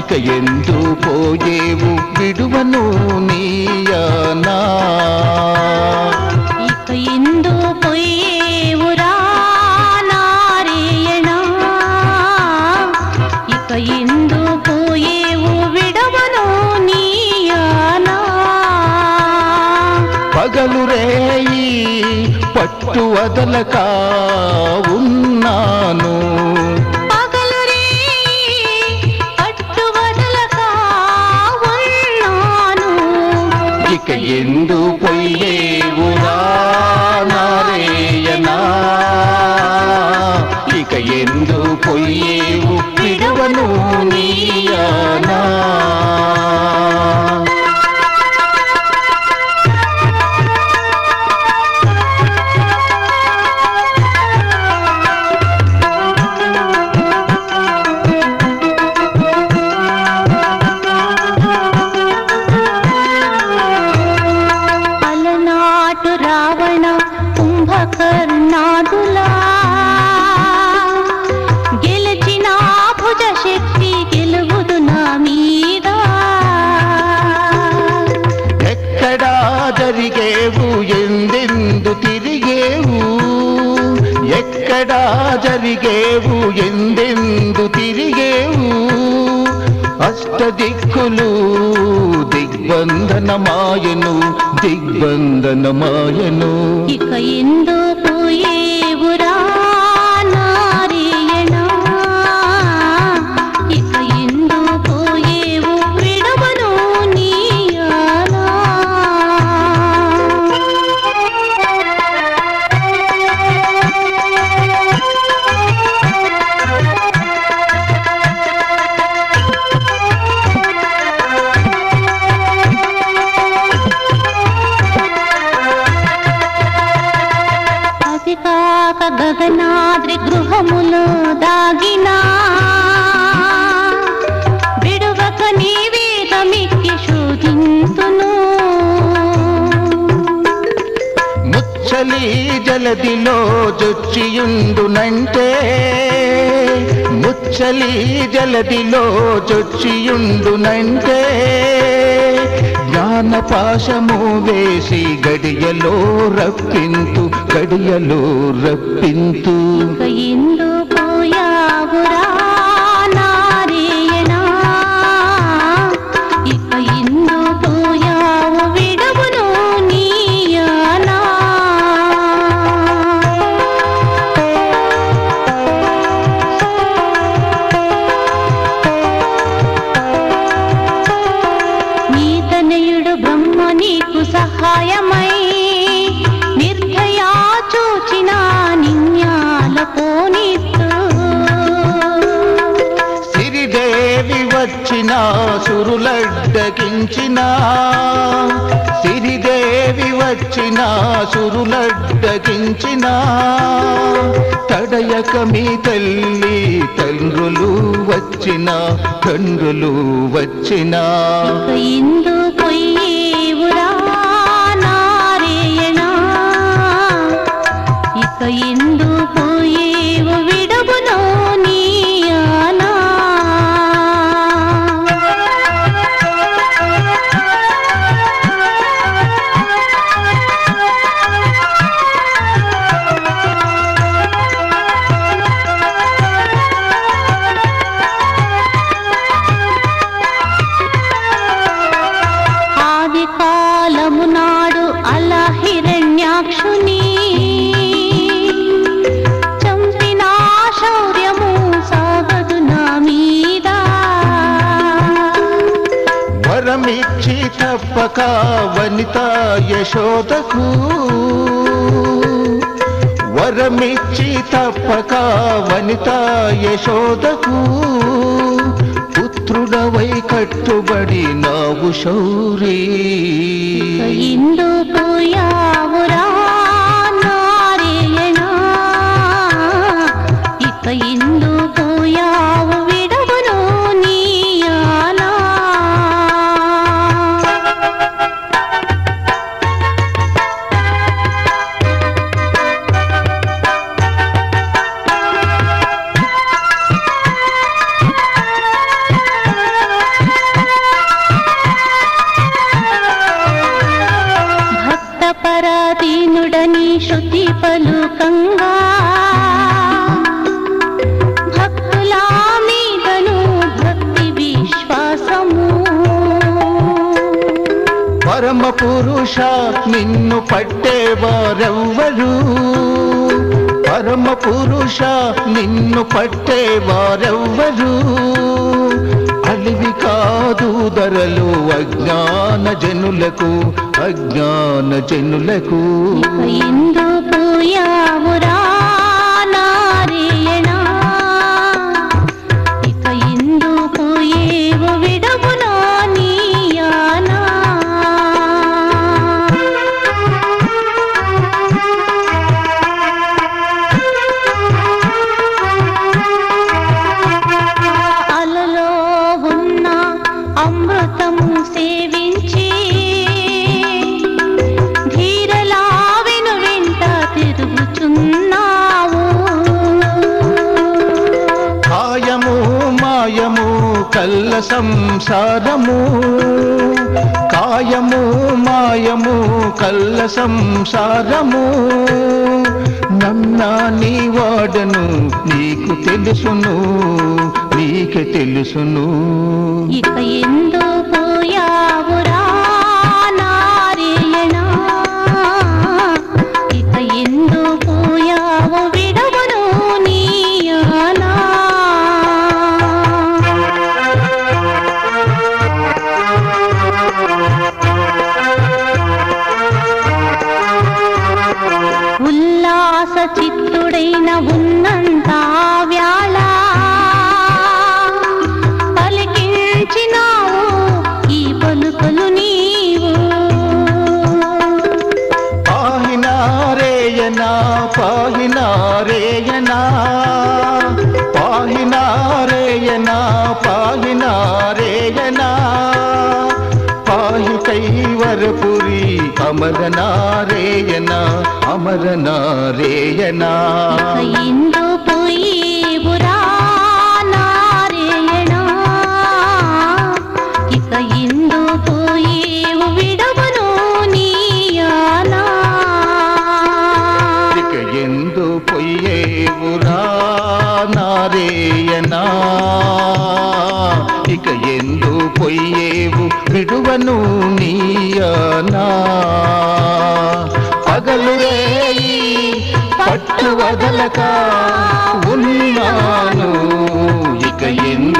ఇక ఎందు పోయేవు విడువను నీయానా ఇక ఎందు పోయేవురా నారాయణ ఇక ఎందు పోయేవు విడువను నీయానా పగలు రేయి పట్టు వదలక ఉన్నాను ఇక ఎందు పోయేవురా నారాయణ ఇక ఎందు పోయేవు విడువను నీయానా కర్ణాదులా గెలిచిన భుజ శక్తి గెలుగుదు నా మీద ఎక్కడా జరిగేవు ఎందెందు తిరిగేవు ఎక్కడా జరిగేవు ఎందెందు తిరిగేవు అష్టదిక్కులు దిగ్బంధనమాయను దిగ్బంధనమాయను ఇక ఎందు పోయేవురా నారాయణ ఇక ఎందు పోయేవు విడువను నీయానా కాక గగనాద్రి గృహములో దాగినా విడువక నీ వేగమిక్కి శోధింతును ముచ్చలి జలదిలో జొచ్చియుండునంటే ముచ్చలి జలదిలో జొచ్చియుండునంటే జ్ఞానపాశము వేసి గడియలో రప్పింతు గడియలో రప్పింతు ఇక ఎందు పోయావురా నారాయణ ఇక ఎందు పోయావు విడువను నీయానా నీతనయుడు బ్రహ్మ నీకు సహాయమై నిర్భయా చూచిన నిన్యాల పోనిత్తు సిరిదేవి వచ్చిన సురులడ్డకించిన సిరిదేవి వచ్చిన సురులడ్డకించిన తడయక మీ తల్లి తండ్రులు వచ్చిన తండ్రులు వచ్చిన ఇక ఎందు పోయేవురా నారాయణ ఇక ఎందు పోయేవు విడువను నీయానా ఆది కాలము నాడు అలా హిరణ్యాక్షుని చంపిన శౌర్యము సాగదు నా మీద వరమిచ్చి తప్పక వనిత యశోదకు వరమిచ్చి తప్పక వనిత యశోదకు పుత్రుడవై కట్టుబడి నావు శౌరీ ఇక ఎందు పోయావురా నారాయణ ఇక ఎందు పోయావు విడువను నీయానా పరమ పురుష నిన్ను పట్టేవారెవ్వరు పరమ పురుష నిన్ను పట్టేవారెవ్వరు అలివి కాదు ధరలు అజ్ఞాన జనులకు అజ్ఞాన జనులకు ఎందు పోయావురా నారాయణ ఇక ఎందు పోయేవు విడవునా నీయానా అలలో ఉన్న అమృతము సేవించి ధీరలా వెను వెంట తిరుగుచున్నావు కాయము మాయము కల్ల సంసారము కాయము మాయము కల్ల సంసారము నన్నా నీ వాడను నీకు తెలుసును నీకే తెలుసును ఇక ఎందు పోయావురా నారాయణ ఇక ఎందు పోయావు విడవను నీయానా ఉల్లాస చిత్తుడైన ఉన్నంత వ్యాళ పలికించినావు ఈ పలుకలు నీవు పాహినారేయనా పాహినారేయనా పాహినారేయనా పాహినారేయనా పాహి కైవరపురి అమరనారేయనా అమరనారేయనా ఇక ఎందు పోయేవురా నారాయణ ఇక ఎందు పోయేవు విడవను నీయానా ఇక ఎందు పొయ్యేవురా నారేయనా ఇక ఎందు పొయ్యేవు విడువను నీయనా పగలు రేయి పట్టు వదలక ఉన్నాను ఇక ఎందు